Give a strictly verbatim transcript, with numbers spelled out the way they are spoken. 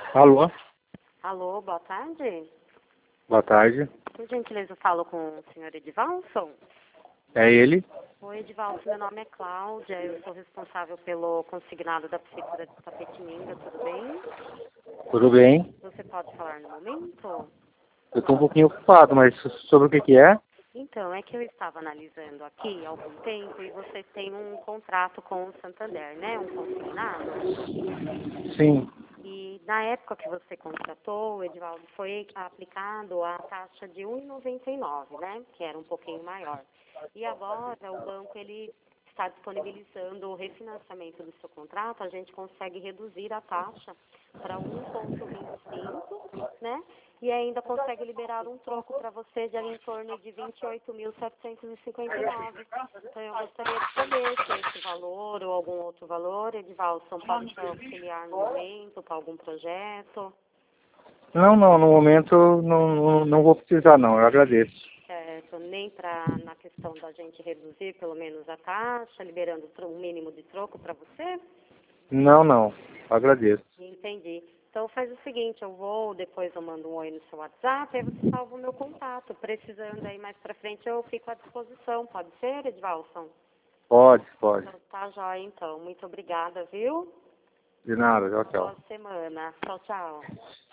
Alô? Alô, boa tarde. Boa tarde. Por gentileza, eu falo com o senhor Edivalson. É ele? Oi, Edivalson, meu nome é Cláudia, eu sou responsável pelo consignado da Prefeitura de Tapetininga, tudo bem? Tudo bem? Você pode falar no momento? Eu estou um pouquinho ocupado, mas sobre o que que é? Então, é que eu estava analisando aqui há algum tempo e você tem um contrato com o Santander, né? Um consignado. Sim. E na época que você contratou, Edivaldo, foi aplicado a taxa de um vírgula noventa e nove, né? Que era um pouquinho maior. E agora o banco ele está disponibilizando o refinanciamento do seu contrato, a gente consegue reduzir a taxa para um vírgula vinte e cinco, né? E ainda consegue liberar um troco para você de ali em torno de vinte e oito mil setecentos e cinquenta e nove. Então eu gostaria de saber se esse valor ou algum outro valor, Edivalson, pode te auxiliar no momento para algum projeto. Não, não, no momento não, não, não vou precisar não, eu agradeço. Certo, nem para na questão da gente reduzir pelo menos a taxa, liberando um mínimo de troco para você? Não, não, agradeço. Entendi. Então faz o seguinte, eu vou, depois eu mando um oi no seu WhatsApp, aí você salva o meu contato. Precisando aí mais pra frente, eu fico à disposição. Pode ser, Edvalson? Pode, pode. Então tá jóia, então. Muito obrigada, viu? De nada, tchau, tchau. Boa semana. Tchau, tchau.